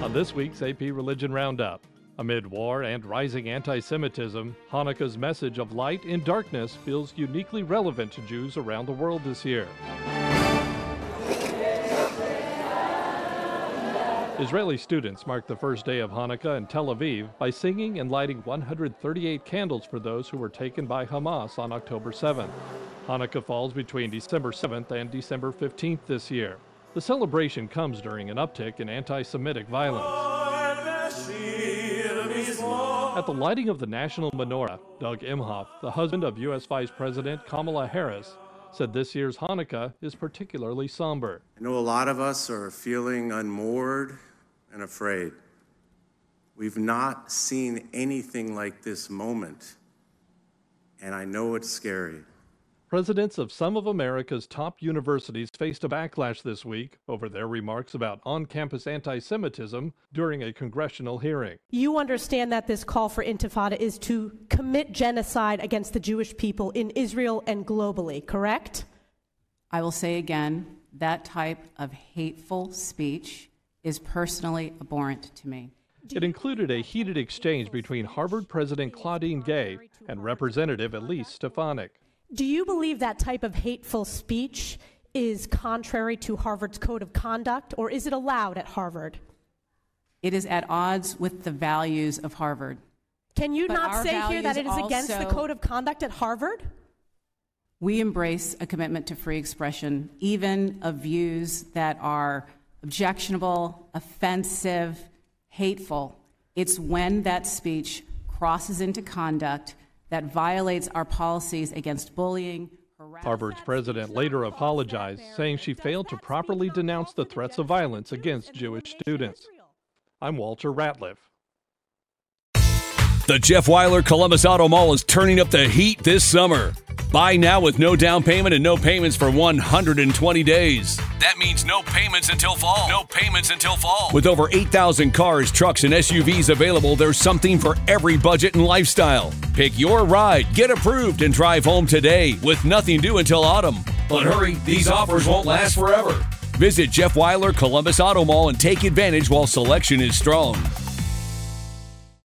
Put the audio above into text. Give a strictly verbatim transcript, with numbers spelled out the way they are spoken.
On this week's A P Religion Roundup, amid war and rising anti-Semitism, Hanukkah's message of light in darkness feels uniquely relevant to Jews around the world this year. Israeli students marked the first day of Hanukkah in Tel Aviv by singing and lighting one hundred thirty-eight candles for those who were taken by Hamas on October seventh. Hanukkah falls between December seventh and December fifteenth this year. The celebration comes during an uptick in anti-Semitic violence. At the lighting of the national menorah, Doug Imhoff, the husband of U S Vice President Kamala Harris, said this year's Hanukkah is particularly somber. I know a lot of us are feeling unmoored and afraid. We've not seen anything like this moment, and I know it's scary. Presidents of some of America's top universities faced a backlash this week over their remarks about on-campus anti-Semitism during a congressional hearing. You understand that this call for intifada is to commit genocide against the Jewish people in Israel and globally, correct? I will say again, that type of hateful speech is personally abhorrent to me. It included a heated exchange between Harvard President Claudine Gay and Representative Elise Stefanik. Do you believe that type of hateful speech is contrary to Harvard's code of conduct, or is it allowed at Harvard? It is at odds with the values of Harvard. Can you But not say here that it is against the also- code of conduct at Harvard? We embrace a commitment to free expression, even of views that are objectionable, offensive, hateful. It's when that speech crosses into conduct that violates our policies against bullying, harassment. Harvard's president later apologized, saying she failed to properly denounce the threats of violence against Jewish students. I'm Walter Ratliff. The Jeff Weiler Columbus Auto Mall is turning up the heat this summer. Buy now with no down payment and no payments for one hundred twenty days. That means no payments until fall. No payments until fall. With over eight thousand cars, trucks, and S U Vs available, there's something for every budget and lifestyle. Pick your ride, get approved, and drive home today with nothing due until autumn. But hurry, these offers won't last forever. Visit Jeff Weiler Columbus Auto Mall and take advantage while selection is strong.